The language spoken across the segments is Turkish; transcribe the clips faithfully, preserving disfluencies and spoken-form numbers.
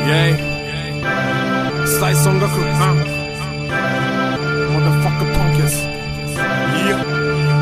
Yay. Sai Songaku, huh? Motherfucker punkers. Yeah.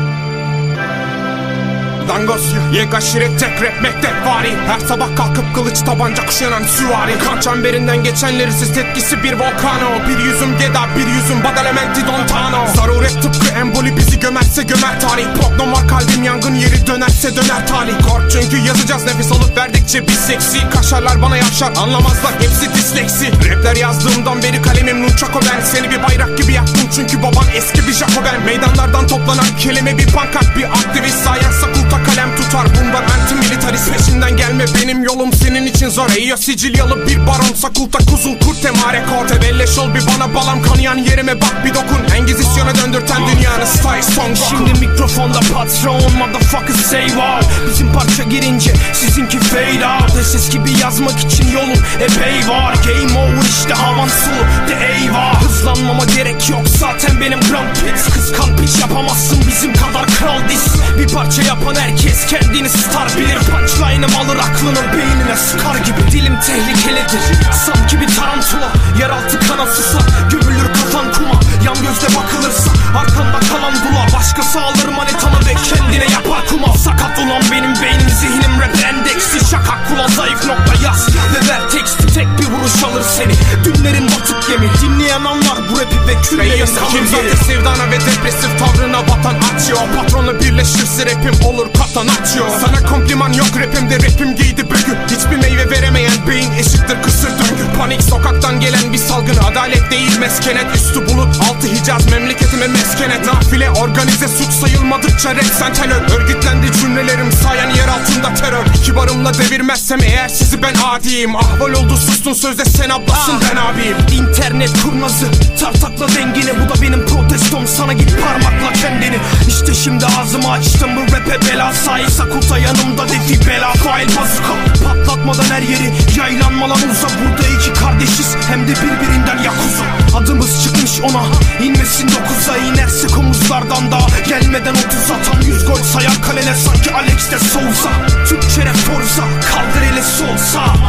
Dangoz yek aşiret tek rap mektep vari. Her sabah kalkıp kılıç tabanca kuşanan süvari. Kan çemberinden geçenleri siz etkisi bir volkano. Bir yüzüm geda bir yüzüm badalementi dontano. Zaruret tıpkı emboli bizi gömerse gömer tarih. Prognom var kalbim yangın yeri dönerse döner talih. Kork çünkü yazacağız nefes alıp verdikçe biz seksi. Kaşarlar bana yavşar anlamazlar hepsi disleksi. Rapler yazdığımdan beri kalemim nunchako ben. Seni bir bayrak gibi yaktım çünkü baban eski bir Jacoben. Meydanlardan toplanan kelime bir pankart bir aktivist. Sayensa kulta kalem tutar bundan anti-militarist. Peşinden gelme benim yolum senin için zor. Eyo Sicilyalı bir baron sakulta kuzun kurt emare korte. Belleş ol bir bana balam kanayan yerime bak bir dokun. Engizisyona döndürten dünyanın style song. Şimdi mikrofonda patron motherfucker say wow. Bizim parça girince sizinki fade out. Ses gibi yazmak için yolum epey var. Game over işte havan sulu de eyvah. Hızlanmama gerek yok zaten benim Grand Prix. Kıskan piç yapamazsın bizim kadar kral dis. Bir parça yapan herkes kendini star bilir. Punchline'ım alır aklının beynine sıkar gibi. Dilim tehlikelidir sanki bir tarantula. Yeraltı kana susar gömülür kafan kuma. Yan gözle bakılırsa arkanda kalan dula. Başkası alır manitanı ve kendine yapar kuma. Sakat ulan benim beynim zihnim rap endeksi. Şakak kula zayıf nokta yaz ve ver teksti. Tek bir vuruş alır seni dünlerin batık gemi. Dinleyen anlar bu rapi ve küllerin kalır geri. Sevdana ve depresif tavrına vatan atıyor. Patronla birleşirse rapim olur katan atıyor. Sana kompliman yok rapimde rapim giydi bugün. Hiçbir meyve veremeyen beyin eşittir kısır döngü. Panik sokaktan gelen bir salgın. Adalet değil meskenet. Üstü bulut altı Hicaz memleketime meskenet. Nafile organize suç sayılmadıkça rap sen tenör. Örgütlendi cümlelerim sayan yer altında terör. Kibarımla devirmezsem eğer sizi ben adiyim. Ahval oldu sustun sözde sen ablasın ben abiyim. İnternet kurnazı tartakla dengini. Bu da benim protestom sana git parmakla kendini. İşte şimdi ağzımı açtım bu rap'e bela. Sahi sakulta yanımda defi bela. Fail bazuka patlatmadan her yeri yaylanmalan uza. Burada iki kardeşiz hem de birbirinden yakuza. Adımız çıkmış ona inmesin dokuza. İnersek omuzlardan daha gelmeden otuz atan. Yüz gol sayar kalene sanki Alex de Souza. Türkçe rap forza kaldır eli sol sağ.